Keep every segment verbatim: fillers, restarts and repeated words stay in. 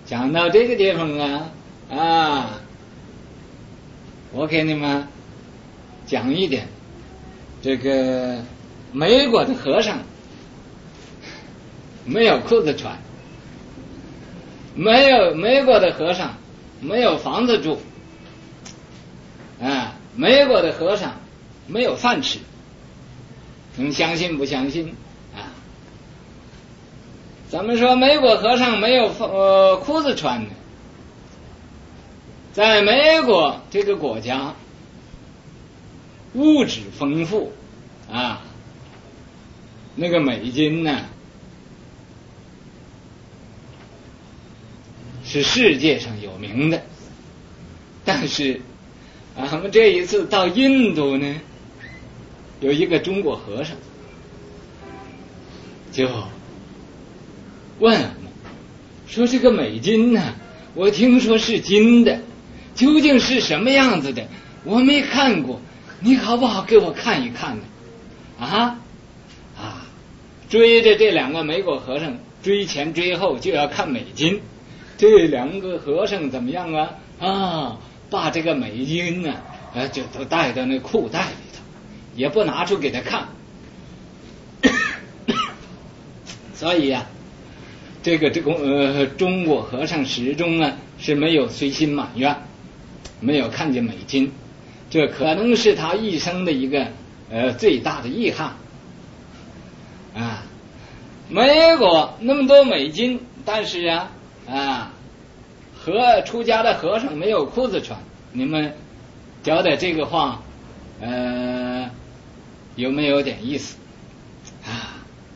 讲到这个地方啊啊，我给你们讲一点，这个美国的和尚没有裤子穿，没有美国的和尚没有房子住，啊，美国的和尚没有饭吃，你们相信不相信啊？咱们说美国和尚没有呃裤子穿呢，在美国这个国家物质丰富啊，那个美金呢是世界上有名的，但是啊，我们这一次到印度呢，有一个中国和尚就问我们说，这个美金呢，我听说是金的，究竟是什么样子的？我没看过，你好不好给我看一看呢？啊啊！追着这两个美国和尚追前追后，就要看美金。这两个和尚怎么样啊？啊，把这个美金呢，啊，就都带到那裤袋里头，也不拿出给他看。所以呀、啊，这个这个呃中国和尚始终啊是没有随心满愿，没有看见美金，这可能是他一生的一个呃最大的遗憾啊。美国那么多美金，但是啊啊，和出家的和尚没有裤子穿，你们觉得这个话呃有没有点意思啊？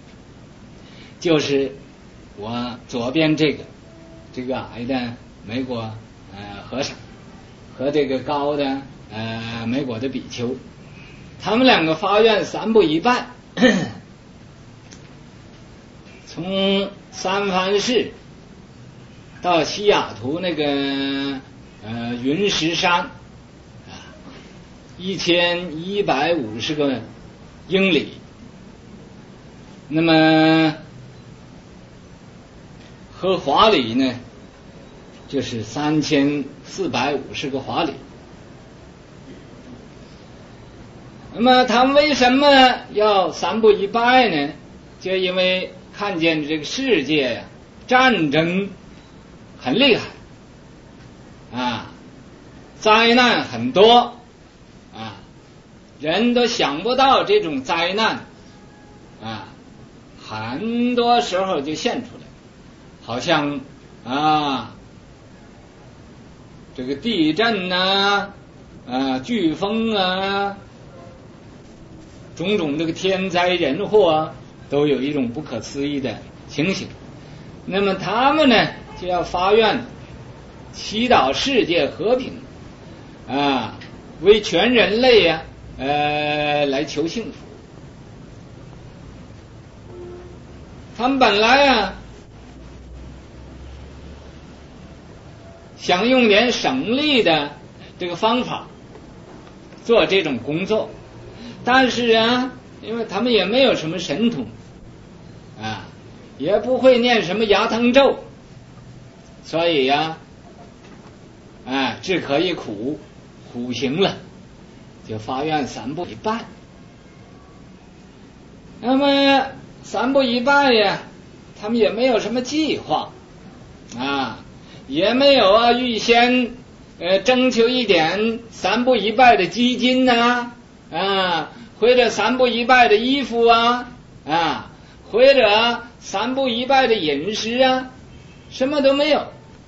就是我左边这个这个矮的美国呃和尚和这个高的呃美国的比丘，他们两个发愿三步一拜，从三藩市到西雅图那个呃云石山啊，一千一百五十个英里，那么和华里呢就是三千四百五十个华里。那么他们为什么要三步一拜呢？就因为看见这个世界呀，战争很厉害啊，灾难很多啊，人都想不到这种灾难啊，很多时候就现出来，好像啊这个地震啊啊飓风啊，种种这个天灾人祸啊，都有一种不可思议的情形。那么他们呢就要发愿祈祷世界和平啊，为全人类啊呃来求幸福。他们本来啊想用点省力的这个方法做这种工作，但是啊因为他们也没有什么神通啊，也不会念什么牙疼咒，所以呀啊只可以苦苦行了，就发愿三步一拜。那么三步一拜呀，他们也没有什么计划啊，也没有啊预先呃征求一点三步一拜的基金呐 啊, 啊或者三步一拜的衣服啊啊，或者三步一拜的饮食啊，什么都没有，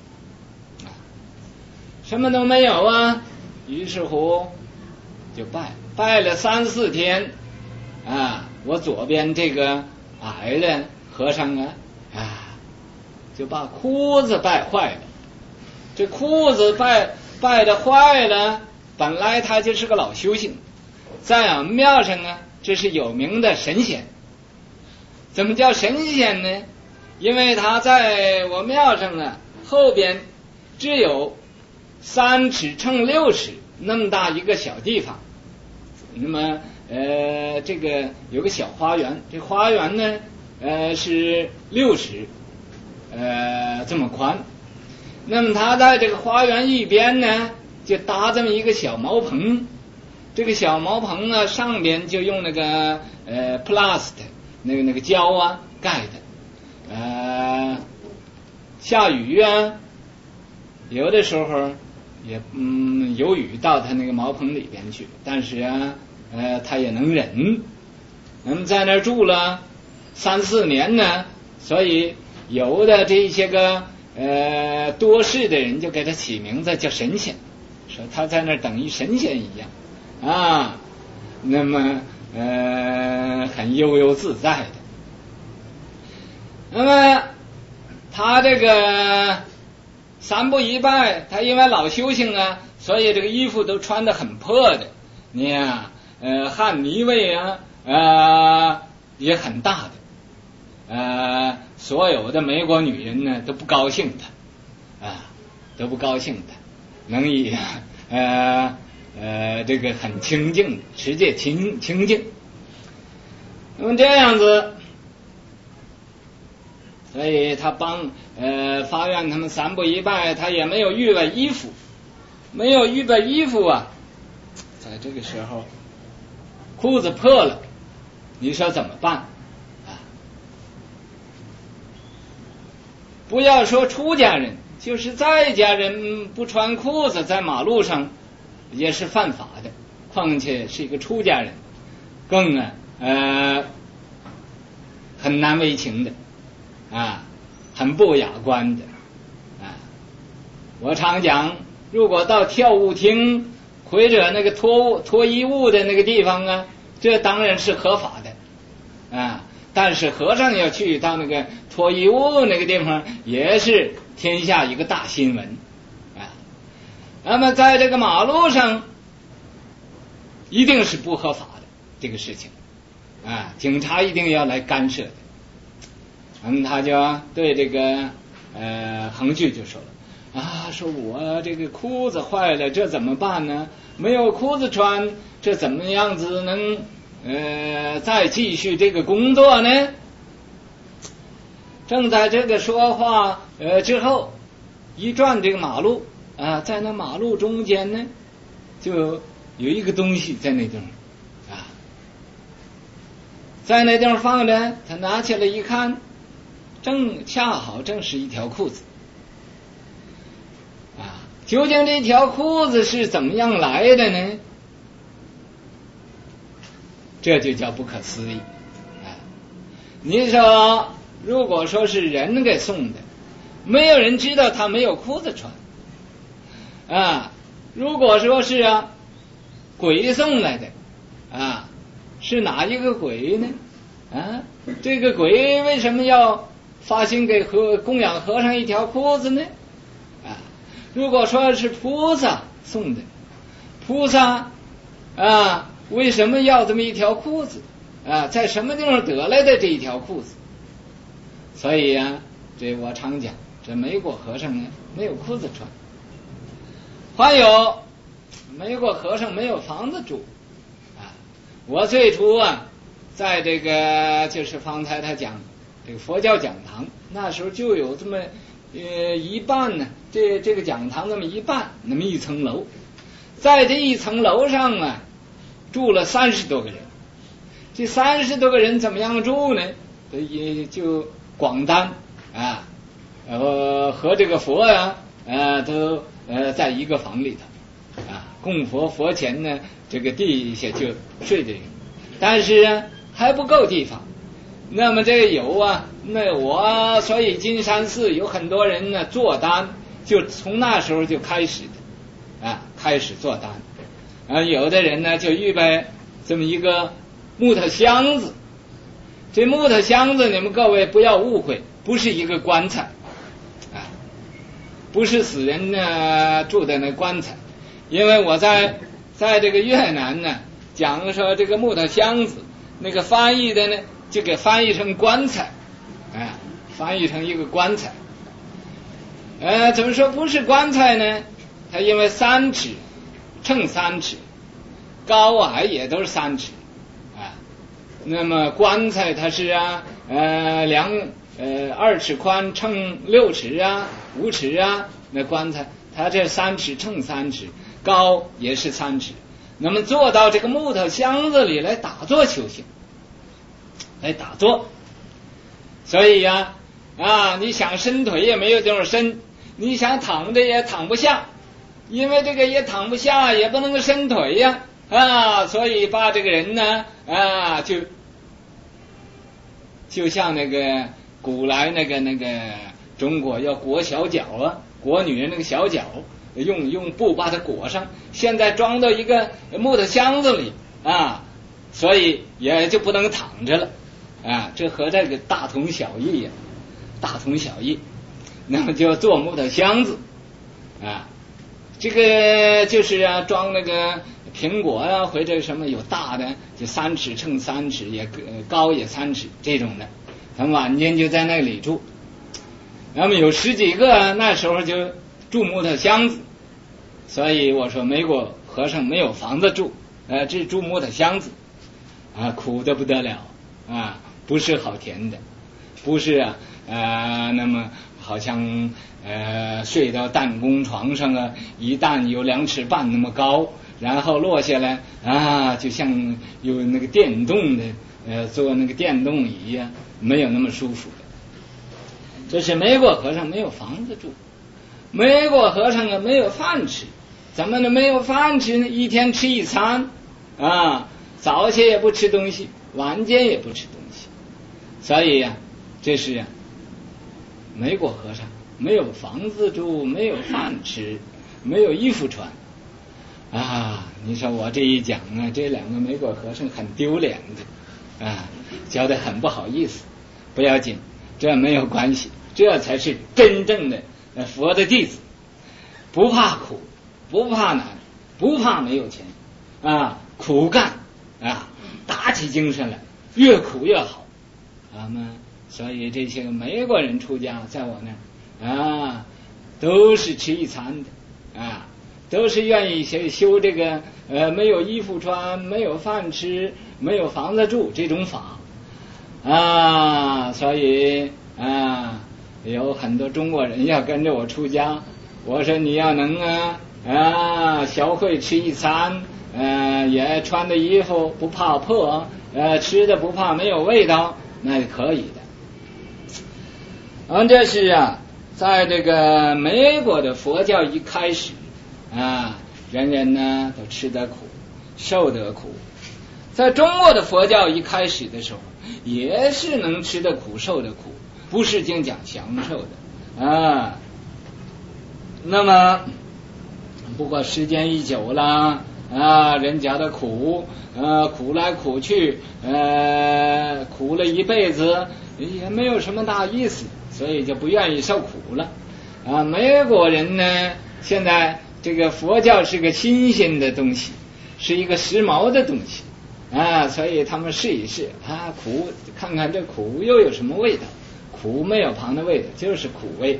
什么都没有啊。于是乎就拜拜了三四天啊，我左边这个矮的和尚啊啊就把裤子拜坏了。这裤子拜拜的坏了，本来他就是个老修行，在俺们庙上啊这是有名的神仙。怎么叫神仙呢？因为他在我庙上啊后边只有三尺乘六尺那么大一个小地方，那么呃这个有个小花园，这花园呢呃是六尺呃这么宽， 那么他在这个花园一边呢，就搭这么一个小茅棚。这个小茅棚呢，上边就用那个呃 plast 那个那个胶啊盖的。呃，下雨啊，有的时候也嗯有雨到他那个茅棚里边去，但是啊，呃，他也能忍。那么在那儿住了三四年呢，所以有的这些个呃多事的人就给他起名字叫神仙，说他在那儿等于神仙一样啊，那么呃很悠悠自在的。那么他这个三不一拜，他因为老修行啊，所以这个衣服都穿得很破的，你呀、呃汗泥味啊呃也很大的。呃，所有的美国女人呢都不高兴他，啊，都不高兴他，能以呃呃这个很清净，持戒清清净。那么这样子，所以他帮呃发愿他们三不一拜，他也没有预备衣服，没有预备衣服啊，在这个时候裤子破了，你说怎么办？不要说出家人，就是在家人不穿裤子在马路上也是犯法的，况且是一个出家人，更啊呃很难为情的啊，很不雅观的啊。我常讲，如果到跳舞厅或者那个脱脱衣舞的那个地方啊，这当然是合法的啊。但是和尚要去到那个脱衣舞那个地方，也是天下一个大新闻啊。那么在这个马路上，一定是不合法的这个事情啊，警察一定要来干涉的。那么他就对这个呃恒巨就说了啊，说我这个裤子坏了，这怎么办呢？没有裤子穿，这怎么样子能？呃，再继续这个工作呢？正在这个说话呃之后，一转这个马路啊，在那马路中间呢，就有一个东西在那地方啊，在那地方放着，他拿起来一看，正恰好正是一条裤子啊。究竟这条裤子是怎么样来的呢？这就叫不可思议啊！你说，如果说是人给送的，没有人知道他没有裤子穿啊。如果说是啊鬼送来的啊，是哪一个鬼呢？啊，这个鬼为什么要发心给和供养和尚一条裤子呢？啊，如果说是菩萨送的，菩萨啊。为什么要这么一条裤子啊？在什么地方得来的这一条裤子？所以啊，这我常讲，这美国和尚呢没有裤子穿，还有美国和尚没有房子住啊。我最初啊，在这个就是方才他讲这个佛教讲堂，那时候就有这么呃一半呢，这这个讲堂这么一半，那么一层楼，在这一层楼上啊。住了三十多个人，这三十多个人怎么样住呢？也就广单啊，呃和这个佛呀、啊，呃都呃在一个房里头啊，供佛佛前呢，这个地下就睡着人，但是啊还不够地方。那么这个有啊，那我所以金山寺有很多人呢做单，就从那时候就开始的啊，开始做单。啊，有的人呢就预备这么一个木头箱子，这木头箱子你们各位不要误会，不是一个棺材啊，不是死人呢住的那棺材，因为我在在这个越南呢讲说这个木头箱子，那个翻译的呢就给翻译成棺材啊，翻译成一个棺材。呃，怎么说不是棺材呢？它因为三尺。秤三尺，高矮也都是三尺啊。那么棺材它是啊呃量呃二尺宽乘六尺啊，五尺啊，那棺材它这三尺乘三尺，高也是三尺。那么做到这个木头箱子里来打坐修行，来打坐。所以呀、啊，啊，你想伸腿也没有地方伸，你想躺着也躺不下，因为这个也躺不下，也不能够伸腿呀，啊，所以把这个人呢，啊，就就像那个古来那个那个中国要裹小脚啊，裹女人那个小脚。用用布把它裹上，现在装到一个木头箱子里啊，所以也就不能躺着了啊，这和这个大同小异呀、啊，大同小异。那么就做木头箱子啊，这个就是啊装那个苹果啊或者什么有大的，就三尺乘三尺，也高也三尺这种的，他们晚间就在那里住。那么有十几个，那时候就住木头箱子，所以我说美国和尚没有房子住，呃，这住木头箱子啊，苦的不得了啊，不是好甜的，不是啊，呃，那么好像呃睡到弹弓床上啊，一弹有两尺半那么高，然后落下来啊，就像有那个电动的呃坐那个电动椅呀、啊，没有那么舒服的。这是美国和尚没有房子住。美国和尚啊没有饭吃，怎么能没有饭吃呢？一天吃一餐啊，早些也不吃东西，晚间也不吃东西，所以呀、啊，这是啊，美国和尚没有房子住，没有饭吃，没有衣服穿啊。你说我这一讲啊，这两个美国和尚很丢脸的啊，觉得很不好意思。不要紧，这没有关系，这才是真正的佛的弟子，不怕苦，不怕难，不怕没有钱啊，苦干啊，打起精神来，越苦越好啊嘛。所以这些美国人出家在我那儿啊，都是吃一餐的啊，都是愿意修修这个呃没有衣服穿，没有饭吃，没有房子住这种法啊，所以啊。有很多中国人要跟着我出家，我说你要能啊啊小会吃一餐，呃也穿的衣服不怕破，呃吃的不怕没有味道，那是可以的。嗯，这是啊，在这个美国的佛教一开始啊，人人呢都吃得苦，受得苦。在中国的佛教一开始的时候，也是能吃得苦，受得苦。不是净讲享受的啊，那么不过时间一久了啊，人家的苦呃苦来苦去呃苦了一辈子也没有什么大意思，所以就不愿意受苦了啊。美国人呢，现在这个佛教是个新鲜的东西，是一个时髦的东西啊，所以他们试一试啊，苦看看这苦又有什么味道。苦没有旁的味道，就是苦味。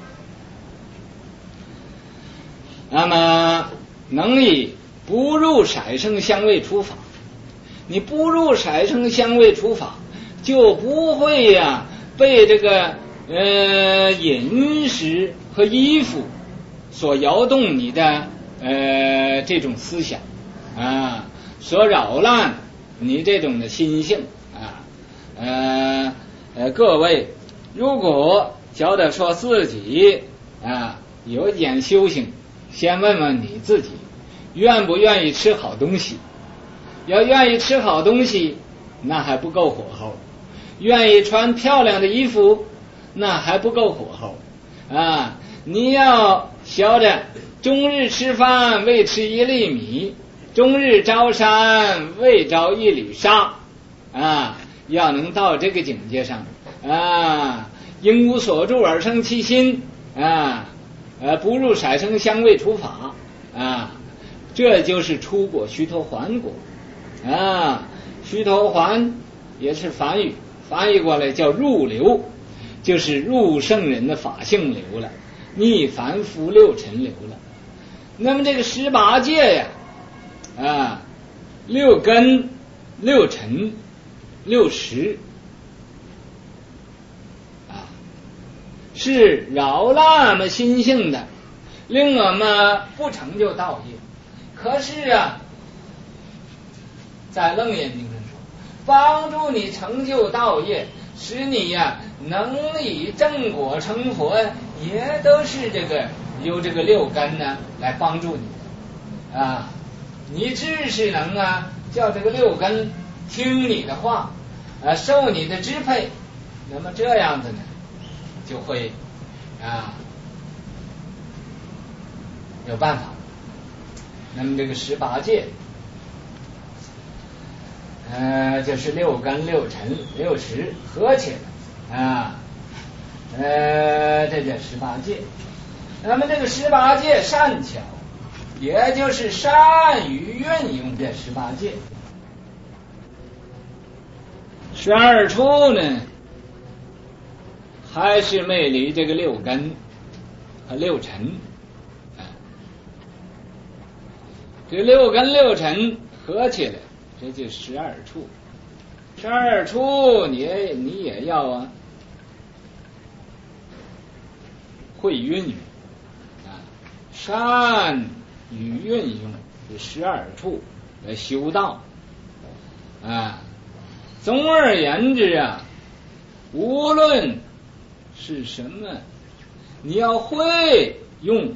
那么能以不入色声香味触法，你不入色声香味触法，就不会呀、啊、被这个呃饮食和衣服所摇动你的呃这种思想啊，所扰乱你这种的心性啊。呃呃，各位。如果觉得说自己啊有一点修行，先问问你自己愿不愿意吃好东西。要愿意吃好东西，那还不够火候；愿意穿漂亮的衣服，那还不够火候啊！你要晓得，终日吃饭为吃一粒米，终日招山为招一缕沙啊！要能到这个境界上啊，因无所住而生其心啊，呃，不入色声香味触法啊，这就是出果须陀洹果啊。须陀洹也是梵语，翻译过来叫入流，就是入圣人的法性流了，逆凡夫六尘流了。那么这个十八界呀，啊，六根、六尘、六识。啊， 是扰乱我们心性的，令我们不成就道业。可是啊，在楞严经上说，帮助你成就道业，使你呀、啊、能以正果成佛，也都是这个由这个六根呢来帮助你啊。你只是能啊叫这个六根听你的话，啊受你的支配，那么这样子呢就会啊有办法。那么这个十八界，呃，就是六根、六尘、六识合起来啊，呃，这叫十八界。那么这个十八界善巧，也就是善于运用这十八界。十二处呢，还是没离这个六根和六尘。这六根六尘合起来，这就十二处。十二处你也你也要啊会运用啊，善于运用这十二处来修道啊。总而言之啊，无论是什么，你要会用，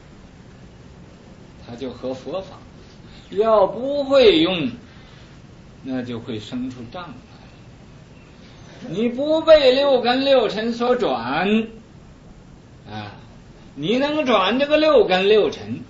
它就合佛法；要不会用，那就会生出障碍。你不被六根六尘所转啊，你能转这个六根六尘，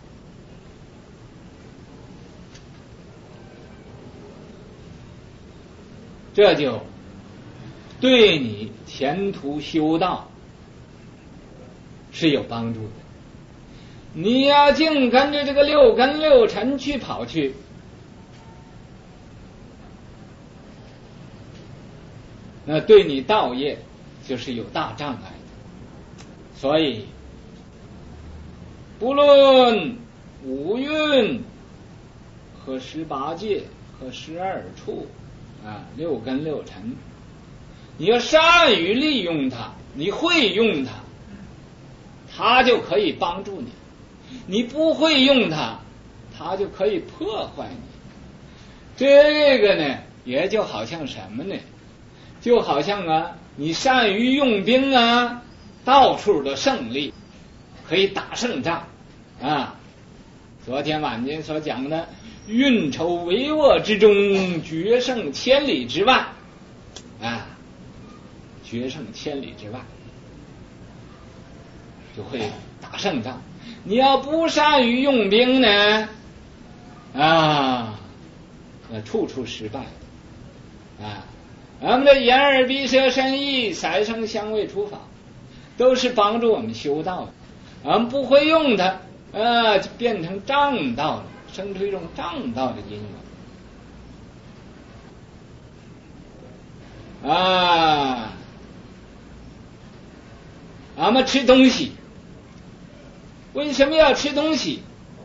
这就对你前途修道是有帮助的。你要净跟着这个六根六尘去跑去，那对你道业就是有大障碍的。所以不论五蕴和十八界和十二处啊，六根六尘，你要善于利用它，你会用它，它就可以帮助你；你不会用它，它就可以破坏你。这个呢，也就好像什么呢？就好像啊，你善于用兵啊，到处的胜利，可以打胜仗啊。昨天晚间所讲的运筹帷幄之中，决胜千里之外啊，决胜千里之外就会打胜仗。你要不善于用兵呢啊，那处处失败啊。咱们的眼耳鼻舌身意三生相位处法都是帮助我们修道的，俺们不会用它啊，就变成障道了，生出一种障道的因缘啊。俺们吃东西，为什么要吃东西？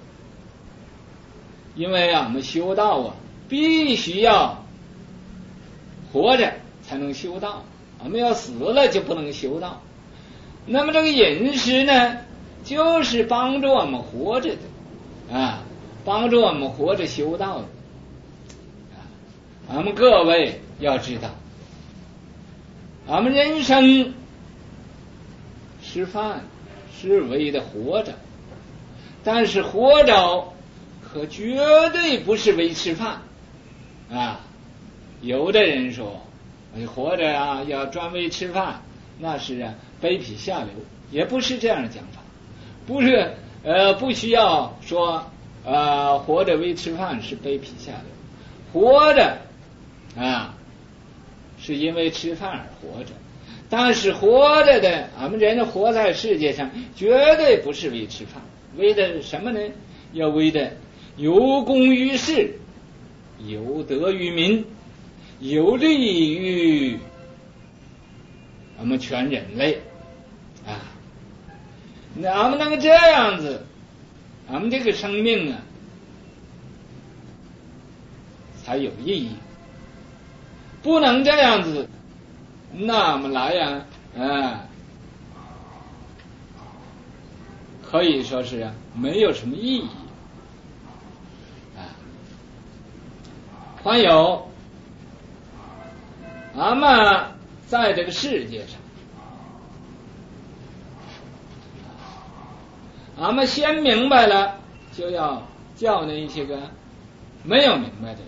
因为俺们修道啊，必须要活着才能修道，俺们要死了就不能修道。那么这个饮食呢，就是帮助我们活着的啊，帮助我们活着修道的啊。俺们各位要知道，俺们人生吃饭是为的活着，但是活着可绝对不是为吃饭啊。有的人说活着啊要专为吃饭，那是啊卑鄙下流，也不是这样的讲法。不是呃不需要说呃活着为吃饭是卑鄙下流，活着啊是因为吃饭而活着，但是活着的俺们人活在世界上绝对不是为吃饭，为的什么呢？要为的有功于世，有德于民，有利于我们全人类啊。那俺们能够这样子，俺们这个生命啊才有意义。不能这样子，那么来呀啊可以说是没有什么意义啊。还有俺们在这个世界上，俺们先明白了，就要叫那些个没有明白的人。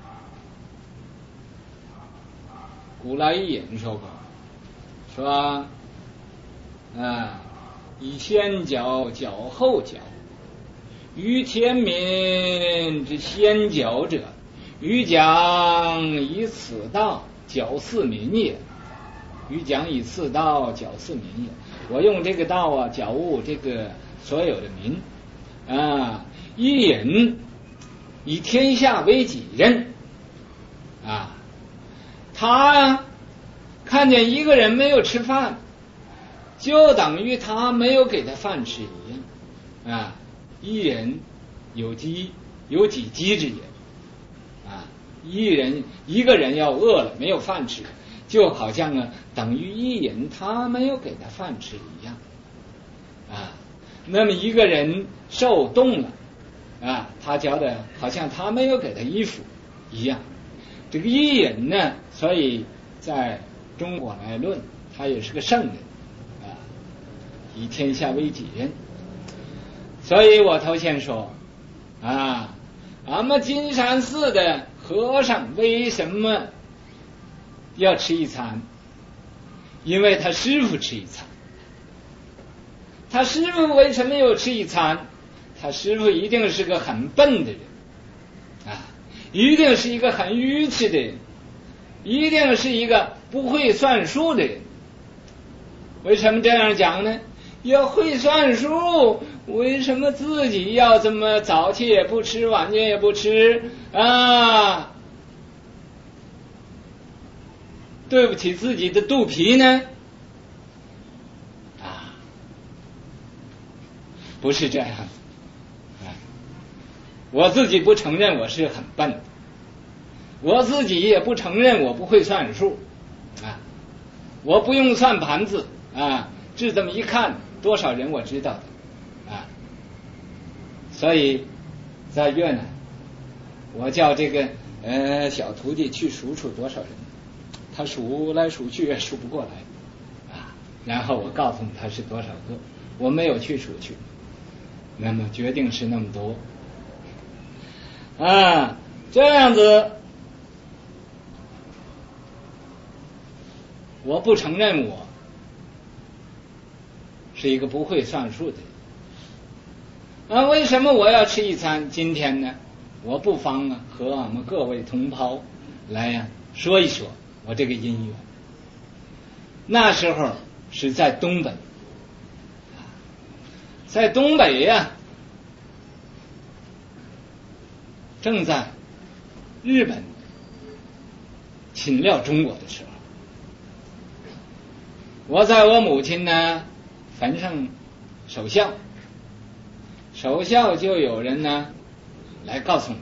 古来一言说过，说啊，以先教教后教，于天民之先教者，欲将以此道教四民也。欲将以此道教四民也。我用这个道啊，教悟这个所有的民啊，一人以天下为己任啊。他看见一个人没有吃饭，就等于他没有给他饭吃一样啊。一人有饥有己饥之也啊。一人一个人要饿了没有饭吃，就好像啊等于一人他没有给他饭吃一样啊。那么一个人受冻了啊，他觉得好像他没有给他衣服一样。这个一人呢，所以在中国来论，他也是个圣人啊，以天下为己任。所以我头先说啊，俺们金山寺的和尚为什么要吃一餐？因为他师父吃一餐。他师父为什么要吃一餐？他师父一定是个很笨的人啊，一定是一个很愚痴的人，一定是一个不会算数的人。为什么这样讲呢？要会算数，为什么自己要这么早起也不吃，晚间也不吃啊？对不起自己的肚皮呢？啊，不是这样啊！我自己不承认我是很笨的，我自己也不承认我不会算数啊！我不用算盘子啊，只这么一看，多少人我知道的啊！所以在越南，我叫这个呃小徒弟去数数多少人，他数来数去也数不过来啊！然后我告诉他是多少个，我没有去数去，那么决定是那么多啊！这样子，我不承认我是一个不会算数的人啊。为什么我要吃一餐？今天呢，我不妨啊和我们各位同胞来呀、啊、说一说我这个因缘。那时候是在东北，在东北呀、啊，正在日本侵略中国的时候，我在我母亲呢坟上守孝，守孝就有人呢来告诉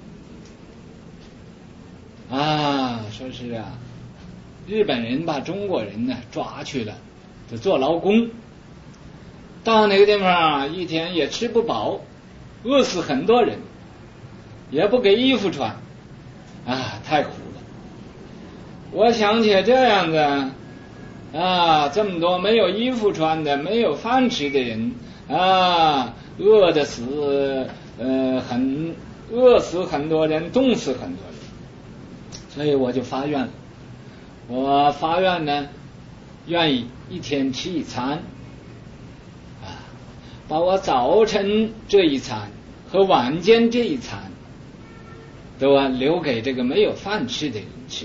我啊，说是啊，日本人把中国人呢抓去了，就做劳工，到那个地方一天也吃不饱，饿死很多人，也不给衣服穿啊，太苦了。我想起这样的啊，这么多没有衣服穿的，没有饭吃的人啊，饿得死，呃，很饿死很多人，冻死很多人。所以我就发愿了，我发愿呢，愿意一天吃一餐啊，把我早晨这一餐和晚间这一餐都啊留给这个没有饭吃的人吃。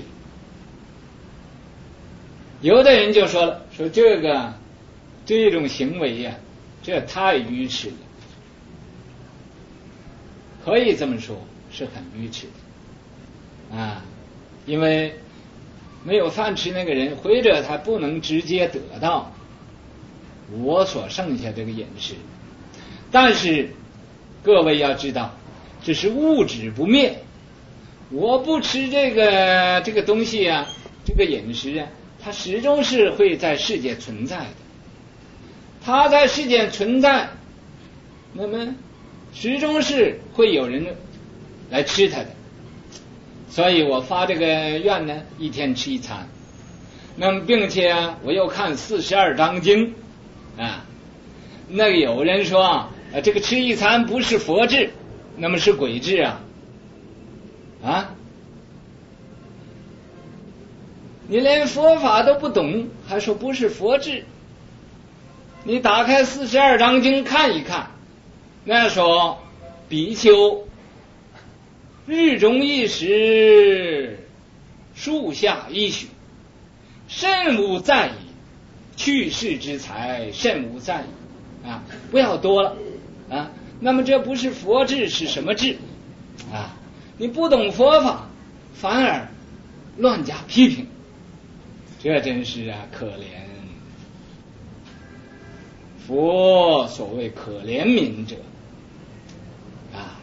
有的人就说了，说这个这种行为呀、啊，这太愚痴了，可以这么说，是很愚痴的啊，因为没有饭吃那个人，或者他不能直接得到我所剩下这个饮食。但是各位要知道，这是物质不灭，我不吃这个这个东西啊，这个饮食啊，它始终是会在世界存在的。它在世界存在， 那么始终是会有人来吃它的，所以我发这个愿呢，一天吃一餐。那么并且啊，我又看四十二章经啊，那个有人说啊，这个吃一餐不是佛制，那么是鬼制啊啊！你连佛法都不懂，还说不是佛制？你打开四十二章经看一看，那说比丘日中一时，树下一宿，甚无在矣。去世之财，甚无在矣。啊，不要多了啊。那么这不是佛制是什么制啊？你不懂佛法，反而乱加批评，这真是啊可怜。佛所谓可怜悯者啊，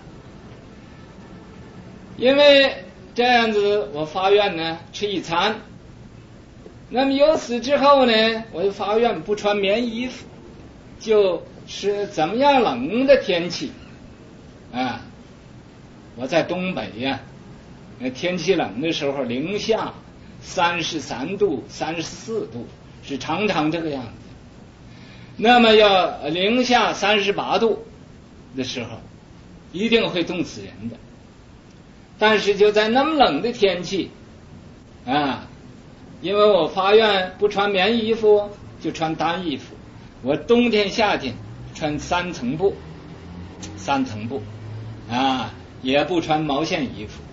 因为这样子我发愿呢吃一餐，那么由此之后呢，我就发愿不穿棉衣服，就是怎么样冷的天气啊，我在东北呀、啊，天气冷的时候零下三十三度三十四度是常常这个样子。那么要零下三十八度的时候一定会冻死人的，但是就在那么冷的天气啊，因为我发愿不穿棉衣服，就穿单衣服，我冬天夏天穿三层布三层布啊，也不穿毛线衣服。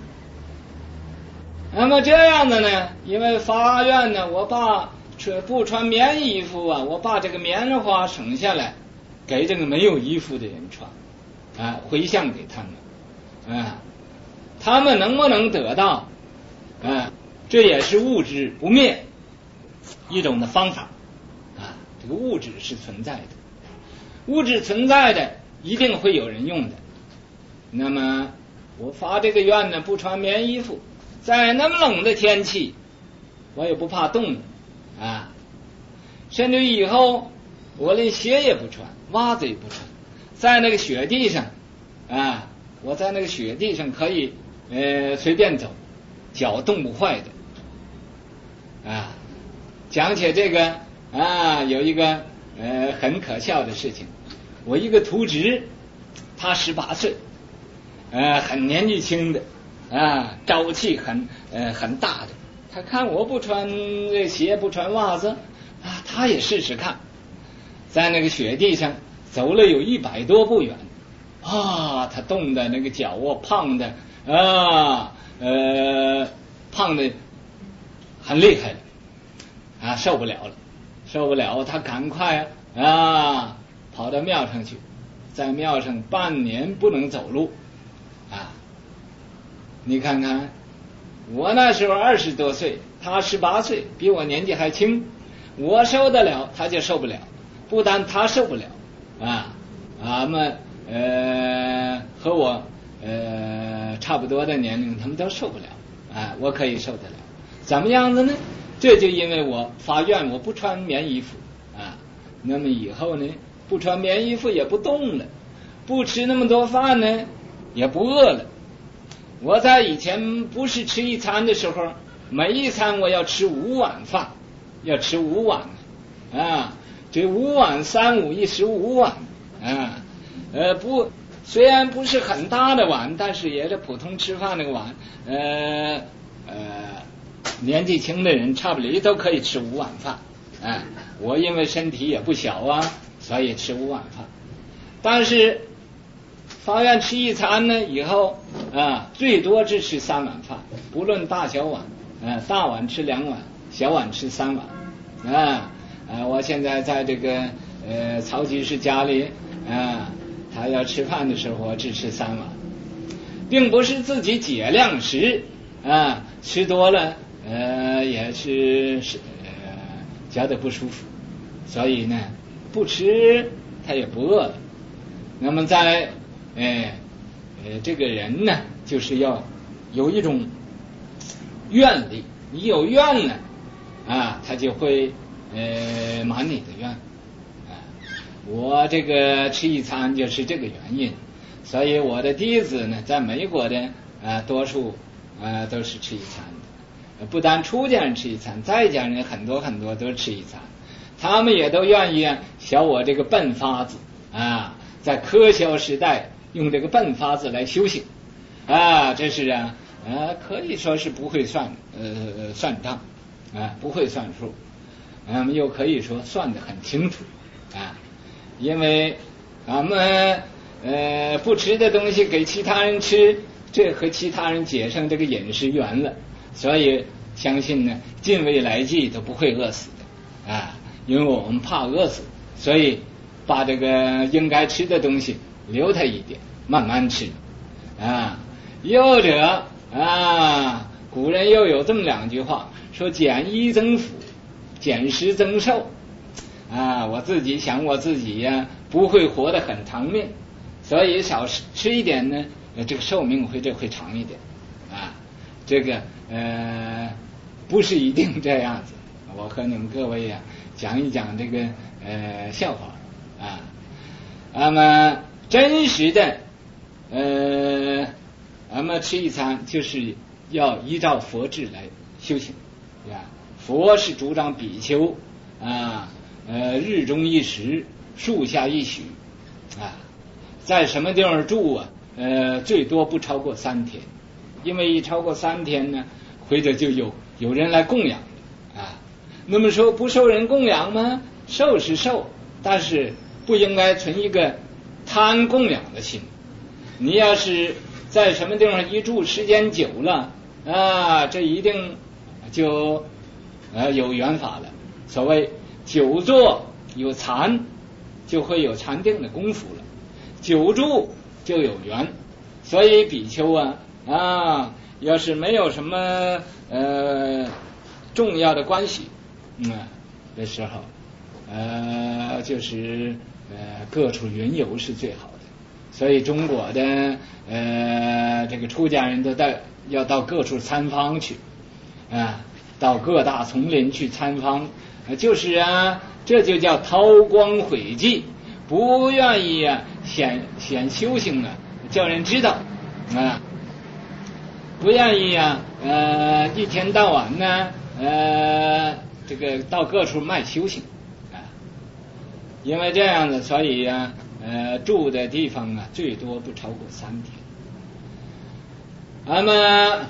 那么这样的呢，因为发愿呢，我把不穿棉衣服啊，我把这个棉花省下来给这个没有衣服的人穿啊，回向给他们啊，他们能不能得到啊，这也是物质不灭一种的方法啊。这个物质是存在的，物质存在的一定会有人用的。那么我发这个愿呢，不穿棉衣服，在那么冷的天气我也不怕冻啊，甚至以后我连鞋也不穿，袜子也不穿，在那个雪地上啊，我在那个雪地上可以呃随便走，脚冻不坏的啊。讲起这个啊，有一个呃很可笑的事情，我一个徒侄，他十八岁，呃很年纪轻的啊，朝气很呃很大的。他看我不穿这鞋不穿袜子啊，他也试试看，在那个雪地上走了有一百多步远啊，他冻的那个脚啊胖的啊呃胖的很厉害了啊，受不了了受不了他赶快啊跑到庙上去，在庙上半年不能走路啊。你看看我那时候二十多岁，他十八岁，比我年纪还轻，我受得了他就受不了，不但他受不了啊，俺们呃和我呃差不多的年龄他们都受不了啊，我可以受得了。怎么样子呢？这就因为我发愿我不穿棉衣服啊，那么以后呢不穿棉衣服也不冻了，不吃那么多饭呢也不饿了。我在以前不是吃一餐的时候，每一餐我要吃五碗饭，要吃五碗啊，这五碗三五一十五碗啊，呃不，虽然不是很大的碗，但是也是普通吃饭那个碗，呃呃，年纪轻的人差不离都可以吃五碗饭啊。我因为身体也不小啊，所以吃五碗饭，但是发愿吃一餐呢，以后啊最多只吃三碗饭，不论大小碗，啊大碗吃两碗，小碗吃三碗，啊啊我现在在这个呃曹居士家里啊，他要吃饭的时候我只吃三碗，并不是自己节量食啊，吃多了呃也是是呃觉得不舒服，所以呢不吃他也不饿了。那么在哎，呃，这个人呢，就是要有一种愿力，你有愿呢，啊，他就会呃满你的愿，啊， 我这个吃一餐就是这个原因。所以我的弟子呢，在美国的呃多数呃都是吃一餐的，不但出家人吃一餐，在家人很多很多都吃一餐，他们也都愿意学我这个笨法子啊，在科学时代用这个笨法子来修行啊，这是啊呃可以说是不会算呃算账啊，不会算数，我们又可以说算得很清楚啊，因为俺们呃不吃的东西给其他人吃，这和其他人结上这个饮食缘了，所以相信呢近未来际都不会饿死的啊，因为我们怕饿死，所以把这个应该吃的东西留它一点，慢慢吃啊。又者啊，古人又有这么两句话，说减衣增福，减食增寿啊。我自己想我自己呀、啊、不会活得很长命，所以少吃一点呢，这个寿命会这会长一点啊。这个呃不是一定这样子。我和你们各位呀、啊、讲一讲这个呃笑话啊。那么真实的呃，那么吃一餐就是要依照佛制来修行啊。佛是主张比丘啊，呃日中一食，树下一许啊，在什么地方住啊？呃，最多不超过三天，因为一超过三天呢，或者就有有人来供养啊。那么说不受人供养吗？受是受，但是不应该存一个贪供养的心。你要是在什么地方一住时间久了啊，这一定就呃有缘法了。所谓久坐有禅，就会有禅定的功夫了；久住就有缘。所以比丘啊啊，要是没有什么呃重要的关系，嗯的时候，呃就是呃各处云游是最好的。所以中国的呃这个出家人都到要到各处参访去啊，到各大丛林去参访，就是啊，这就叫韬光晦迹，不愿意啊显显修行啊，叫人知道啊，不愿意啊呃一天到晚呢呃这个到各处卖修行啊，因为这样的，所以啊呃住的地方啊最多不超过三天。那么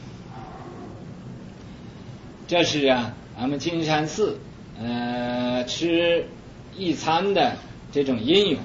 这是啊咱们金山寺呃吃一餐的这种因缘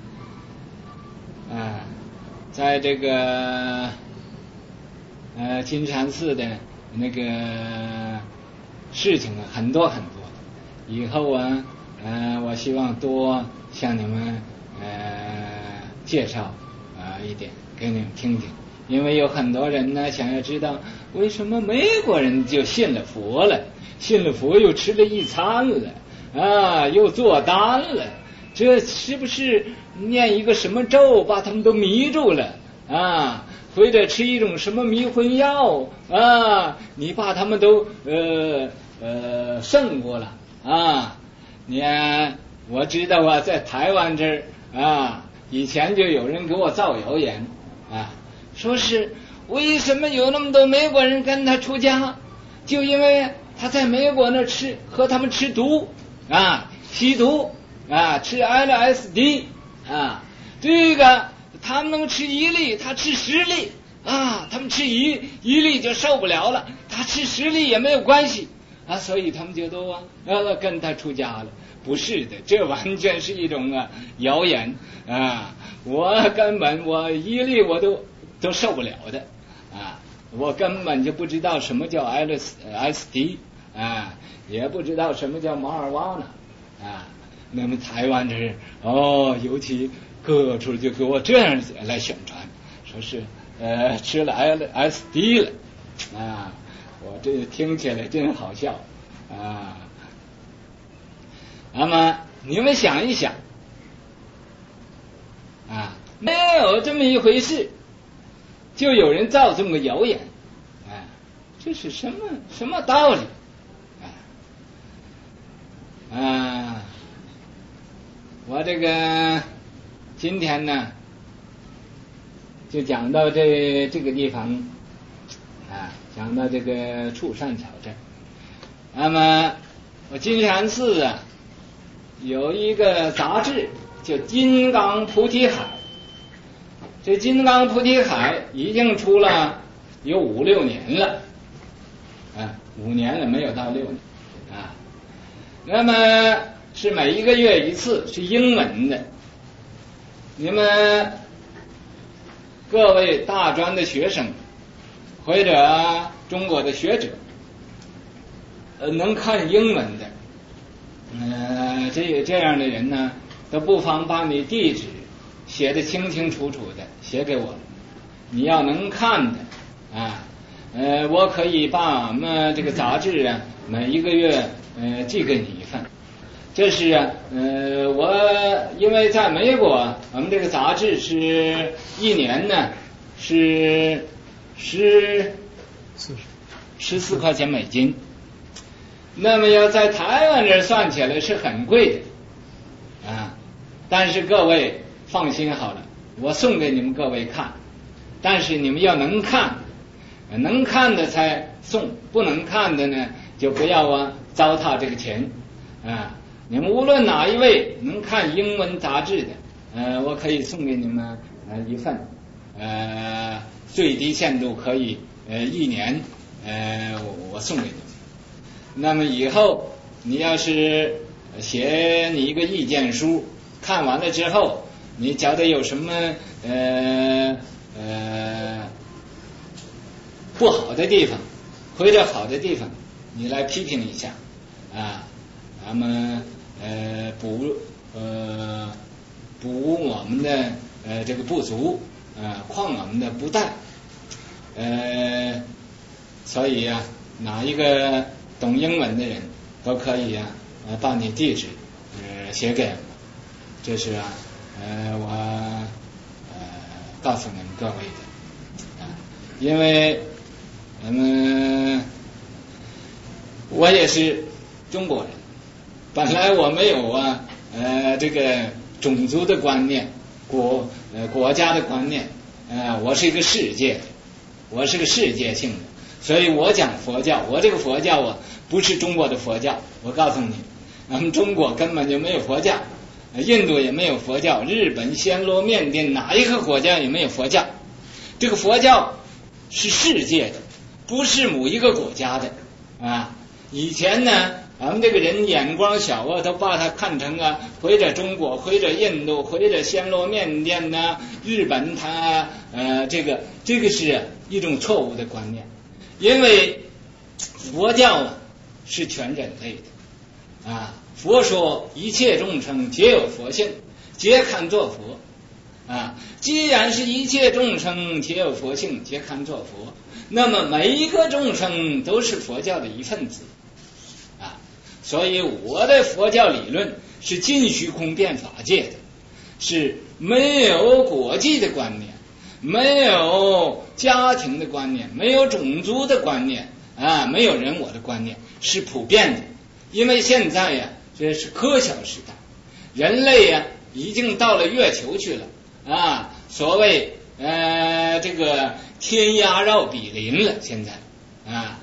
啊，在这个呃金山寺的那个事情啊很多很多，以后啊呃我希望多向你们呃介绍啊、呃、一点给你们听听，因为有很多人呢想要知道为什么美国人就信了佛了，信了佛又吃了一餐了啊，又做单了，这是不是念一个什么咒把他们都迷住了啊？或者吃一种什么迷魂药啊，你把他们都呃呃胜过了啊？你看我知道啊，在台湾这儿啊，以前就有人给我造谣言啊，说是为什么有那么多美国人跟他出家，就因为他在美国那吃和他们吃毒啊，吸毒啊，吃 L S D 啊，这个他们能吃一粒，他吃十粒啊，他们吃一一粒就受不了了，他吃十粒也没有关系啊，所以他们就都啊呃跟他出家了。不是的，这完全是一种啊谣言啊！我根本我一粒我都都受不了的啊！我根本就不知道什么叫 L S D 啊，也不知道什么叫马尔瓦纳啊。那么台湾这是哦，尤其各处就给我这样来宣传，说是呃吃了 L S D 了啊！我这听起来真好笑啊！那么你们想一想啊，没有这么一回事，就有人造这么个谣言，啊，这是什么什么道理啊？啊，我我这个今天呢，就讲到这这个地方啊，讲到这个处善桥这。那么我金山寺啊，有一个杂志叫《金刚菩提海》。这《金刚菩提海》已经出了有五六年了，啊，五年了没有到六年啊。那么是每一个月一次，是英文的。你们各位大专的学生或者中国的学者，呃，能看英文的，呃，这这样的人呢，都不妨把你地址写得清清楚楚的写给我。你要能看的啊，呃，我可以把我们这个杂志啊，每一个月呃寄给你一份。这是啊，呃，我因为在美国，我们这个杂志是一年呢是十十四块钱美金，那么要在台湾这算起来是很贵的啊。但是各位放心好了，我送给你们各位看，但是你们要能看，能看的才送，不能看的呢就不要啊糟蹋这个钱啊。你们无论哪一位能看英文杂志的，呃，我可以送给你们呃一份，呃，最低限度可以呃一年，呃，我送给你们。那么以后你要是写你一个意见书，看完了之后，你觉得有什么呃呃不好的地方，或者好的地方，你来批评一下啊，咱们。呃，补呃补我们的呃这个不足，呃况我们的不带，呃，所以呀、啊，哪一个懂英文的人都可以呀、啊，呃，把你地址呃写给我，这是啊，呃我呃告诉你们各位的啊，因为嗯，我也是中国人。本来我没有啊，呃，这个种族的观念，国呃国家的观念，呃，我是一个世界的，我是个世界性的，所以我讲佛教，我这个佛教啊，不是中国的佛教，我告诉你，咱们中国根本就没有佛教，印度也没有佛教，日本、暹罗、缅甸哪一个国家也没有佛教，这个佛教是世界的，不是某一个国家的啊。以前呢。咱们这个人眼光小啊，都把它看成啊，或者中国，或者印度，或者暹罗、缅甸呐、啊、日本它，它呃，这个这个是一种错误的观念，因为佛教啊是全人类的啊。佛说一切众生皆有佛性，皆堪作佛啊。既然是一切众生皆有佛性，皆堪作佛，那么每一个众生都是佛教的一份子。所以我的佛教理论是尽虚空遍法界的，是没有国际的观念，没有家庭的观念，没有种族的观念啊，没有人我的观念，是普遍的。因为现在呀，这是科学时代，人类呀已经到了月球去了啊，所谓呃这个天涯绕比邻了，现在啊。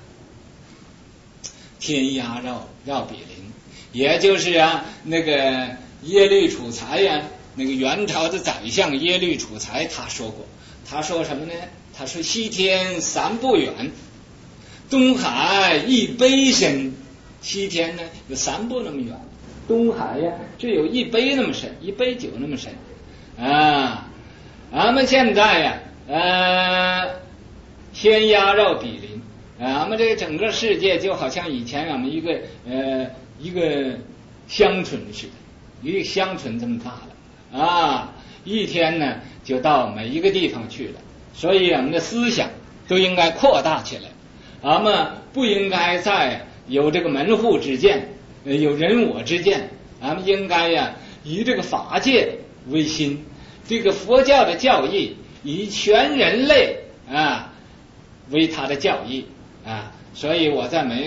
天涯绕绕比邻，也就是啊，那个耶律楚材呀、啊，那个元朝的宰相耶律楚材他说过，他说什么呢？他说西天三不远，东海一杯深。西天呢有三步那么远，东海呀只有一杯那么深，一杯酒那么深啊。咱们现在呀，呃，天涯绕比邻。俺们这个整个世界就好像以前俺们一个呃一个乡村似的，一个乡村这么大了啊，一天呢就到每一个地方去了，所以我们的思想都应该扩大起来，俺们不应该再有这个门户之见，有人我之见，俺们应该呀以这个法界为心，这个佛教的教义以全人类啊为他的教义。啊，所以我在美国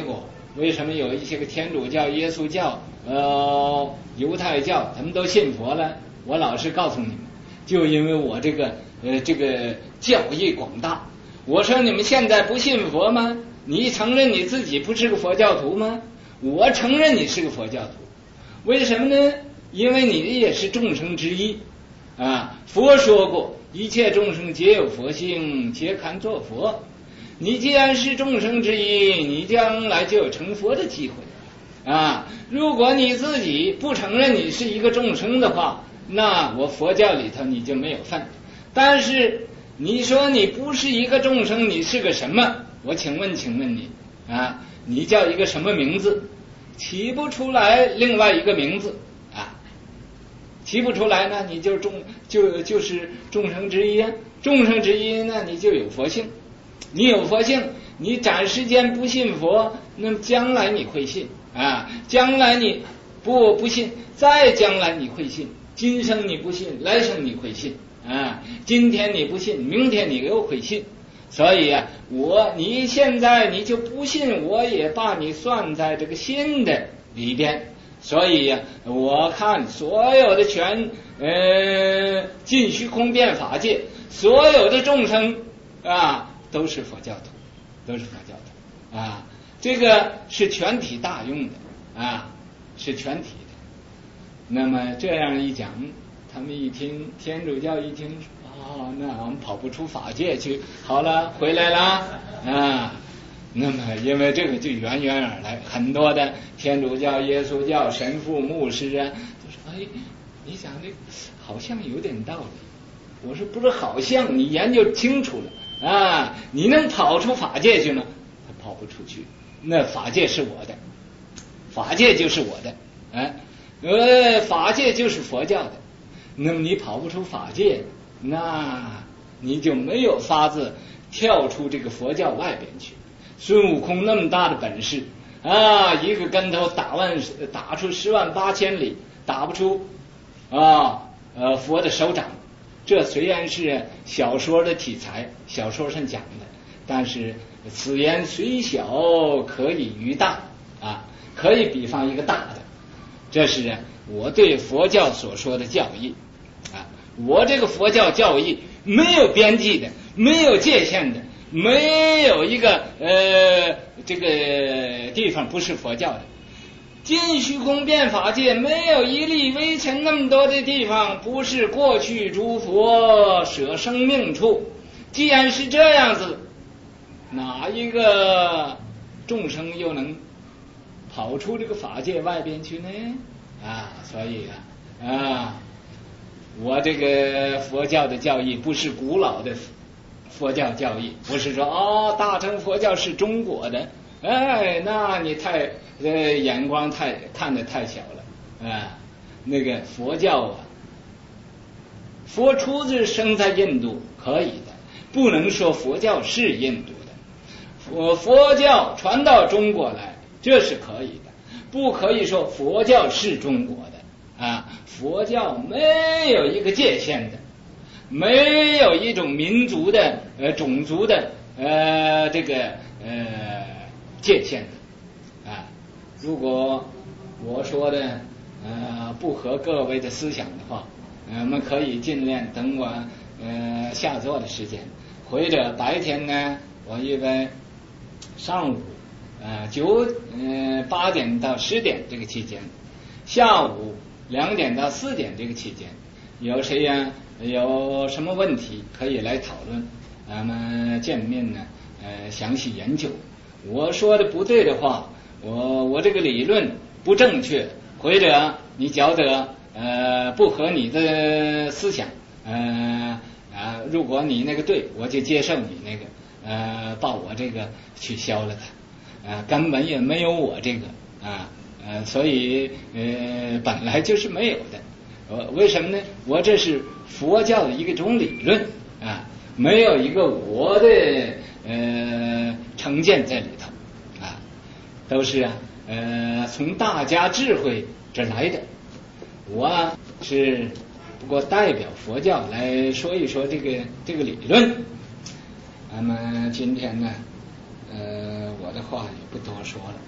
为什么有一些个天主教、耶稣教、呃犹太教，他们都信佛了？我老是告诉你们，就因为我这个呃这个教义广大。我说你们现在不信佛吗？你承认你自己不是个佛教徒吗？我承认你是个佛教徒。为什么呢？因为你也是众生之一啊。佛说过，一切众生皆有佛性，皆堪作佛。你既然是众生之一，你将来就有成佛的机会啊。如果你自己不承认你是一个众生的话，那我佛教里头你就没有份。但是你说你不是一个众生，你是个什么？我请问请问你啊，你叫一个什么名字？起不出来另外一个名字啊，起不出来呢，你就众就就是众生之一啊。众生之一呢，你就有佛性。你有佛性，你暂时间不信佛，那么将来你会信啊。将来你不不信，再将来你会信。今生你不信，来生你会信啊。今天你不信，明天你又会信。所以啊，我你现在你就不信，我也把你算在这个信的里边。所以呀、啊，我看所有的全呃尽虚空遍法界，所有的众生啊。都是佛教徒，都是佛教徒啊！这个是全体大用的啊，是全体的。那么这样一讲，他们一听天主教一听啊，那我们跑不出法界去，好了，回来了啊。那么因为这个就源源而来，很多的天主教、耶稣教神父、牧师啊，就说：“哎，你讲这好像有点道理。”我说：“不是好像，你研究清楚了。”啊，你能跑出法界去吗？他跑不出去。那法界是我的，法界就是我的，哎，呃，法界就是佛教的。那么你跑不出法界，那你就没有法子跳出这个佛教外边去。孙悟空那么大的本事啊，一个跟头打万打出十万八千里，打不出啊呃佛的手掌。这虽然是小说的题材，小说上讲的，但是此言虽小，可以喻大啊，可以比方一个大的。这是我对佛教所说的教义啊，我这个佛教教义没有边际的，没有界限的，没有一个呃这个地方不是佛教的。尽虚空遍法界，没有一粒微尘那么多的地方不是过去诸佛舍生命处。既然是这样子，哪一个众生又能跑出这个法界外边去呢？啊，所以啊啊，我这个佛教的教义不是古老的佛教教义，不是说哦大乘佛教是中国的，哎，那你太呃眼光太看得太小了啊！那个佛教啊，佛出自生在印度可以的，不能说佛教是印度的。佛佛教传到中国来，这是可以的，不可以说佛教是中国的啊！佛教没有一个界限的，没有一种民族的呃种族的呃这个呃界限的啊。如果我说的呃不合各位的思想的话，我们可以尽量等我呃下座的时间，或者白天呢，我一般上午呃九呃八点到十点这个期间，下午两点到四点这个期间，有谁呀有什么问题可以来讨论，咱们见面呢呃详细研究。我说的不对的话，我我这个理论不正确，或者你觉得呃不合你的思想，呃啊，如果你那个对，我就接受你那个，呃，把我这个取消了它，啊、呃，根本也没有我这个啊，呃，所以呃本来就是没有的。我为什么呢？我这是佛教的一种理论啊，没有一个我的呃成见在里头啊，都是啊呃从大家智慧这来的。我啊是不过代表佛教来说一说这个这个理论。那么今天呢，呃，我的话也不多说了，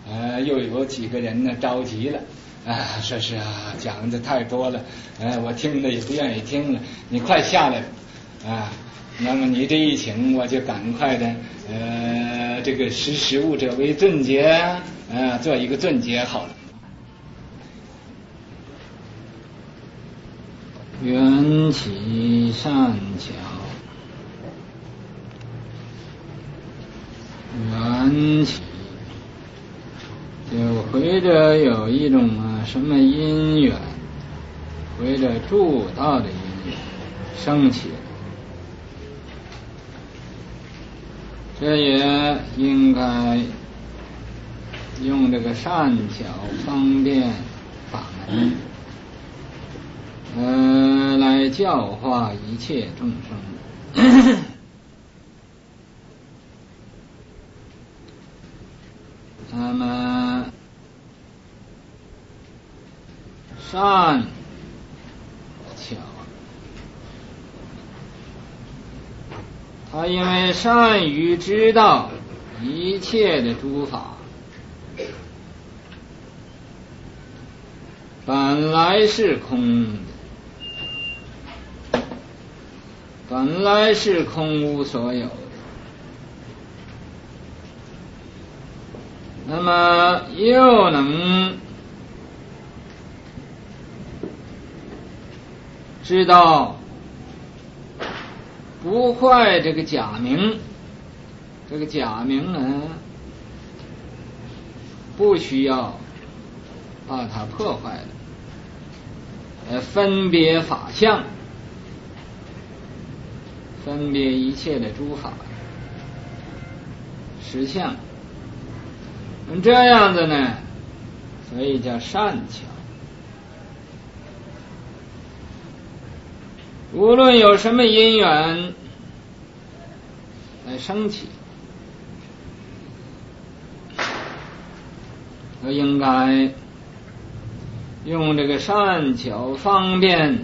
呃，又有几个人呢着急了，啊，说是啊，讲的太多了，呃，我听了也不愿意听了，你快下来吧，啊，那么你这一请，我就赶快的，呃，这个识时务者为俊杰，啊，做一个俊杰好了。缘起善巧，缘起。就或者有一种啊什么因缘，或者助道的因缘升起，这也应该用这个善巧方便法门，呃，来教化一切众生。那么善巧，他因为善于知道一切的诸法本来是空的，本来是空无所有的，那么又能知道不坏这个假名，这个假名呢不需要把它破坏了，呃，分别法相，分别一切的诸法实相，这样子呢，所以叫善巧。无论有什么因缘来升起，都应该用这个善巧方便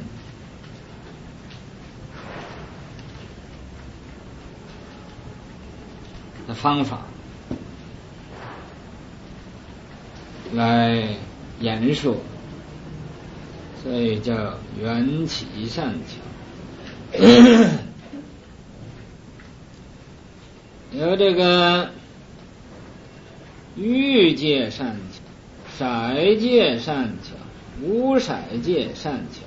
的方法来言说，所以叫缘起善巧。有这个欲界善巧、色界善巧、无色界善巧、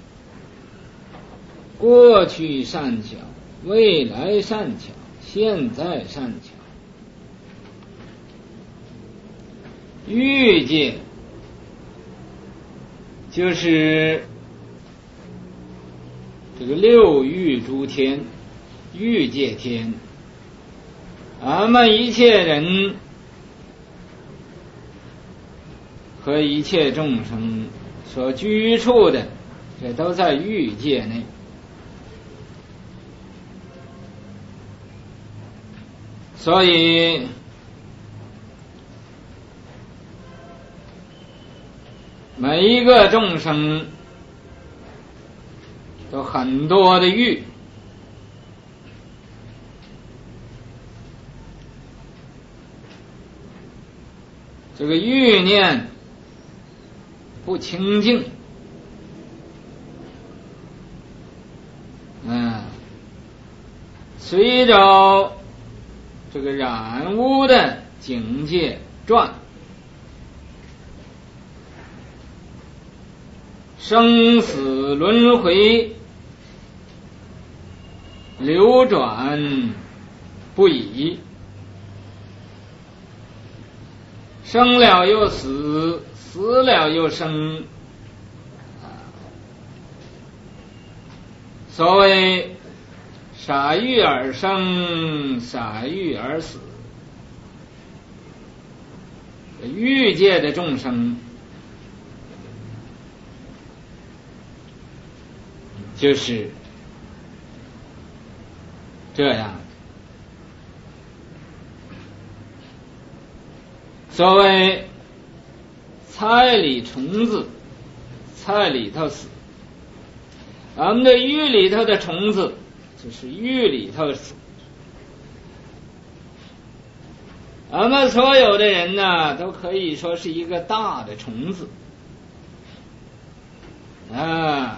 过去善巧、未来善巧、现在善巧。欲界就是这个六欲诸天，欲界天，俺们一切人和一切众生所居处的，这都在欲界内。所以每一个众生都很多的欲，这个欲念不清净，嗯，随着这个染污的境界转，生死轮回流转不已，生了又死，死了又生，所谓傻欲而生，傻欲而死。欲界的众生就是这样。所谓菜里虫子，菜里头死，俺们的欲里头的虫子就是欲里头死， 俺们所有的人呢，都可以说是一个大的虫子啊，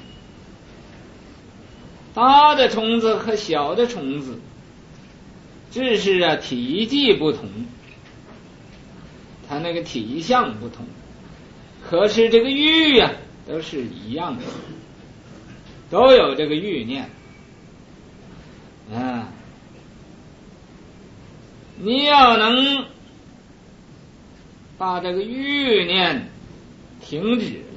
大的虫子和小的虫子，只是啊体积不同，它那个体相不同，可是这个欲啊都是一样的，都有这个欲念啊。你要能把这个欲念停止了，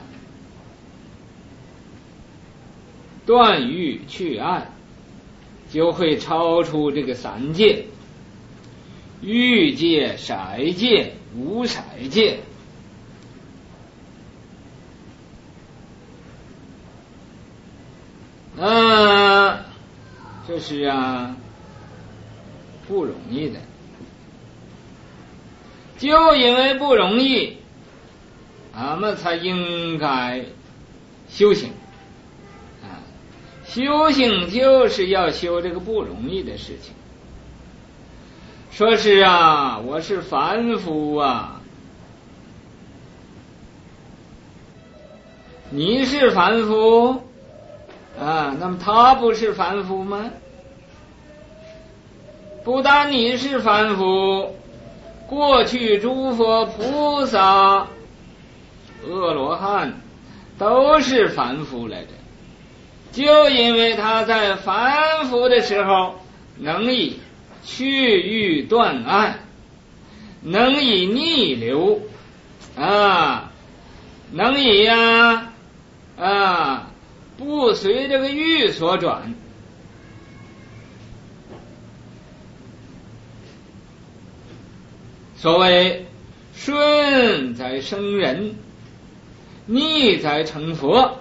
断欲去爱，就会超出这个三界，欲界、色界、无色界。啊，这是啊不容易的。就因为不容易，俺们才应该修行啊！修行就是要修这个不容易的事情。说是啊，我是凡夫啊，你是凡夫啊，那么他不是凡夫吗？不但你是凡夫，过去诸佛菩萨、阿罗汉都是凡夫来着，就因为他在凡夫的时候能以去欲断爱，能以逆流啊，能以呀 啊, 啊不随这个欲所转。所谓顺在生人，逆在成佛。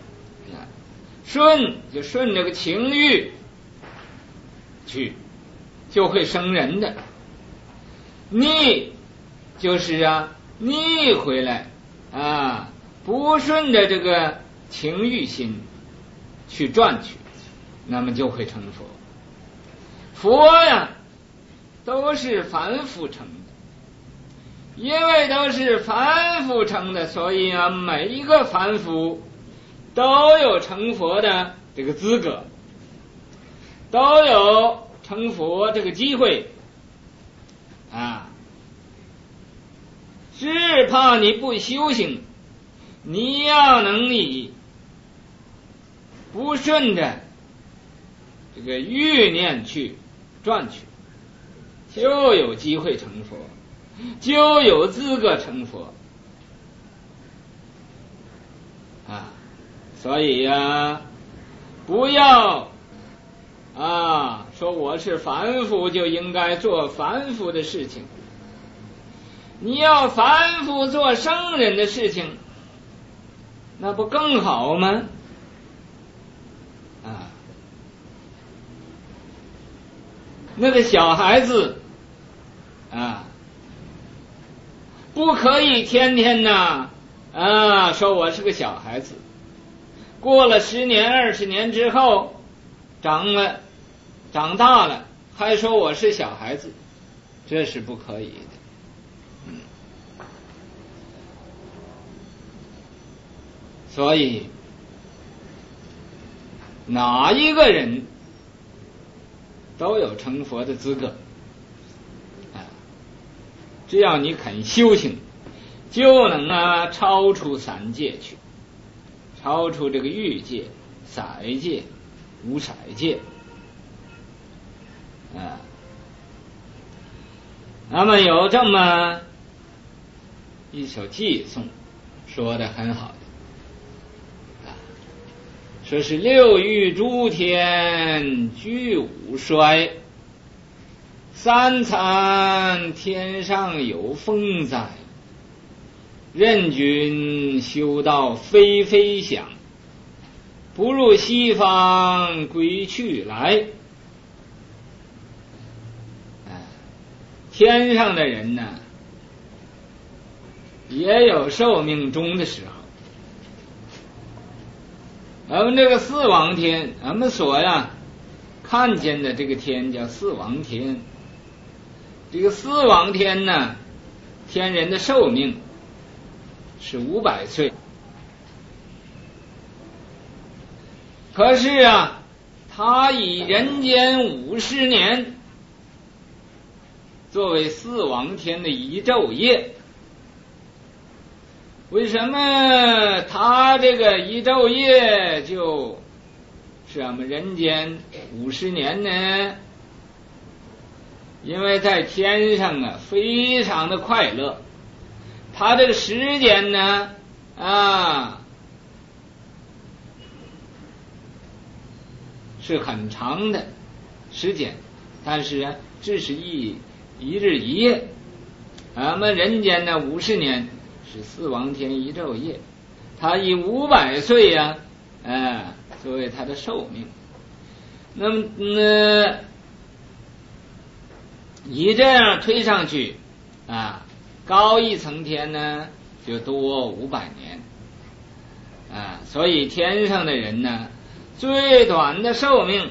顺就顺这个情欲去，就会生人的；逆就是啊逆回来啊，不顺着这个情欲心去转去，那么就会成佛。佛呀都是凡夫成的，因为都是凡夫成的，所以啊每一个凡夫都有成佛的这个资格，都有成佛这个机会啊。只怕你不修行，你要能以不顺着这个欲念去转去，就有机会成佛，就有资格成佛啊。所以呀、啊，不要啊说我是凡夫就应该做凡夫的事情，你要凡夫做圣人的事情，那不更好吗？啊，那个小孩子啊，不可以天天呐啊说我是个小孩子，过了十年二十年之后长了长大了还说我是小孩子，这是不可以的。嗯，所以哪一个人都有成佛的资格啊！只要你肯修行，就能啊超出三界去，超出这个欲界、色界、无色界啊。那么有这么一首偈颂说得很好的啊，说是六欲诸天俱无衰，三餐天上有风在，任君修道飞飞翔，不入西方归去来。天上的人呢，也有寿命终的时候。咱们这个四王天，咱们所呀看见的这个天叫四王天， 这个四王天呢，天人的寿命是五百岁，可是啊，他以人间五十年作为四王天的一昼夜。为什么他这个一昼夜就是我们人间五十年呢？因为在天上啊，非常的快乐，他这个时间呢，啊，是很长的时间，但是啊，只是一一日一夜。俺们人间呢，五十年是四王天一昼夜，他以五百岁呀、啊，呃，作为他的寿命。那么，呢、呃？以这样推上去啊，高一层天呢就多五百年啊，所以天上的人呢，最短的寿命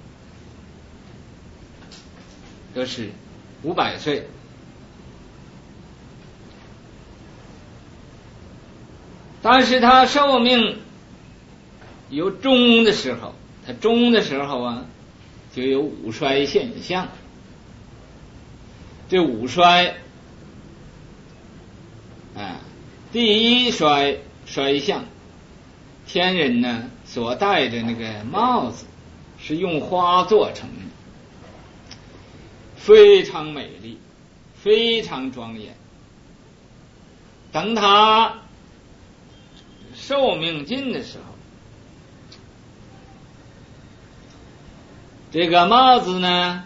都是五百岁。但是他寿命有终的时候，他终的时候啊，就有五衰现象。这五衰啊，第一衰衰相，天人呢所戴的那个帽子是用花做成的，非常美丽，非常庄严。等他寿命尽的时候，这个帽子呢，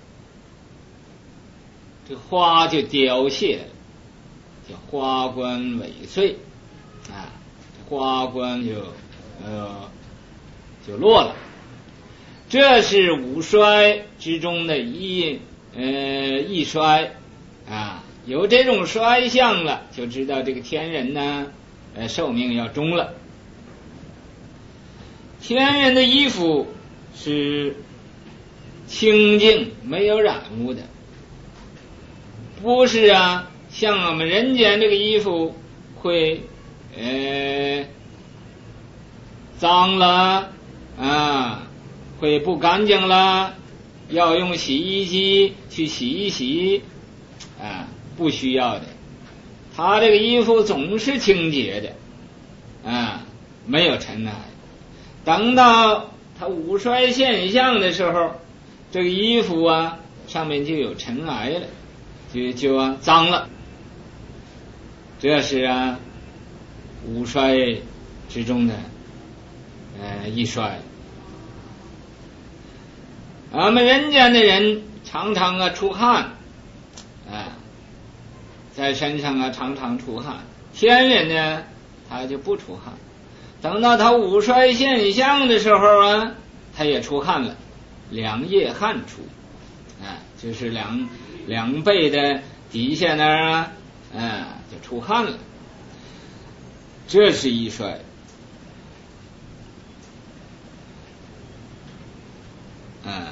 这花就凋谢了，叫花冠萎碎啊，花冠就呃就落了。这是五衰之中的一呃一衰啊，有这种衰相了，就知道这个天人呢，呃寿命要终了。天人的衣服是清净没有染污的。不是啊，像我们人间这个衣服会呃脏了啊，会不干净了，要用洗衣机去洗一洗啊，不需要的。他这个衣服总是清洁的啊，没有尘埃。等到他五衰现象的时候，这个衣服啊上面就有尘埃了，就就啊脏了。这是啊五衰之中的呃一衰。俺们人间的人常常啊出汗啊，在身上啊常常出汗，天人呢他就不出汗。等到他五衰现象的时候啊，他也出汗了，两腋汗出啊，就是两两背的底下那儿啊，啊就出汗了。这是一衰。啊，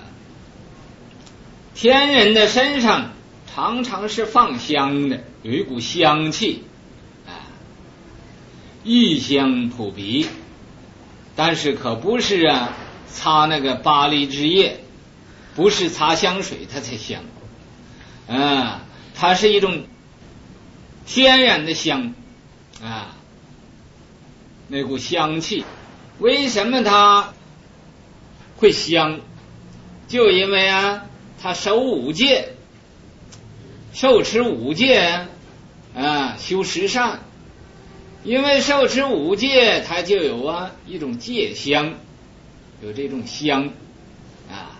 天人的身上常常是放香的，有一股香气啊，异香扑鼻，但是可不是啊擦那个巴黎之液，不是擦香水它才香啊，它是一种天然的香啊，那股香气。为什么它会香？就因为啊他守五戒，受持五戒啊，修十善。因为受持五戒，它就有啊一种戒香，有这种香啊。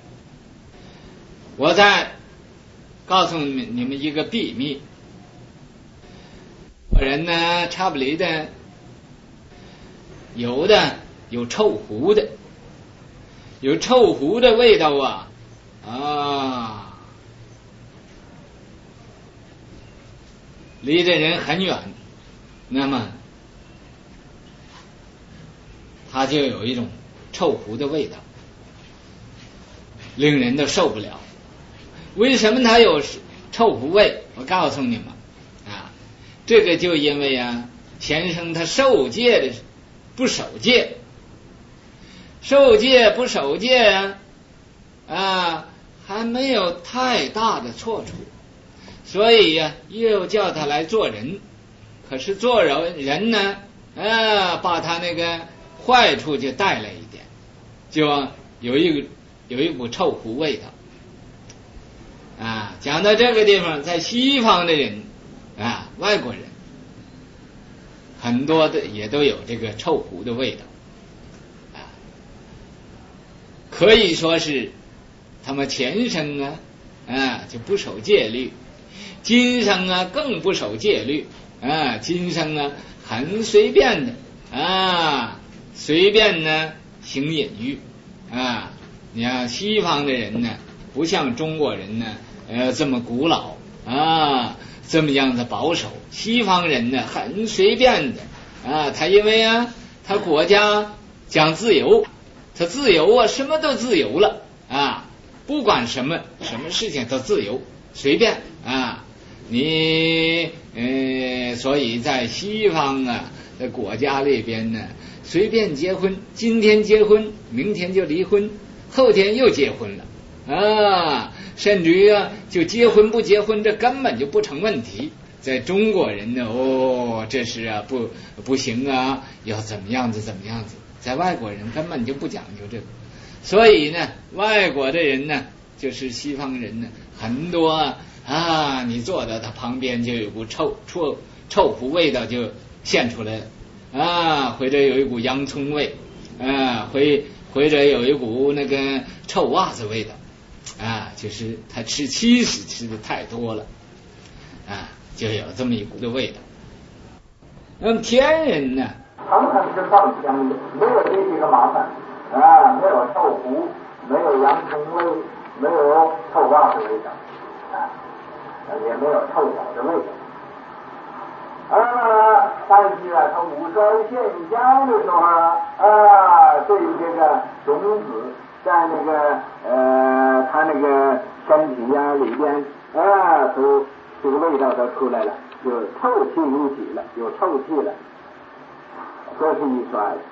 我再告诉你们你们一个秘密，人呢差不离的，有的有臭狐的，有臭狐的味道啊啊，离这人很远，那么他就有一种臭狐的味道，令人都受不了。为什么他有臭狐味。我告诉你们啊，这个就因为啊，先生他受戒的不守戒，受戒不守戒啊，啊还没有太大的错处，所以呀、啊，又叫他来做人。可是做人人呢，啊，把他那个坏处就带来一点，就有一个有一股臭狐味道。啊，讲到这个地方，在西方的人啊，外国人很多的也都有这个臭狐的味道，啊，可以说是他们前生啊啊就不守戒律，今生啊更不守戒律啊，今生啊很随便的啊，随便呢行淫欲啊。你看西方的人呢，不像中国人呢。呃，这么古老啊，这么样的保守，西方人呢很随便的啊，他因为啊，他国家讲自由，他自由啊，什么都自由了啊，不管什么什么事情都自由，随便啊，你呃，所以在西方啊的国家里边呢，随便结婚，今天结婚，明天就离婚，后天又结婚了。啊，甚至于啊，就结婚不结婚，这根本就不成问题。在中国人呢，哦，这是啊，不不行啊，要怎么样子怎么样子。在外国人根本就不讲究这个，所以呢，外国的人呢，就是西方人呢，很多啊，啊你坐到他旁边就有股臭臭臭狐味道就现出来了啊，或者有一股洋葱味啊，或或者有一股那个臭袜子味道。啊，就是他吃七食吃的太多了，啊，就有这么一股的味道。那么天人呢， 常常是放香的，没有这几个麻烦啊，没有臭狐，没有洋葱味，没有臭袜子味道啊，也没有臭脚的味道。啊，但是啊，他五衰现象的时候啊，啊，对于这个种子。在那个呃，他那个身体呀、啊、里边啊，都这个味道都出来了，有臭气入体了，有臭气了，这是一衰。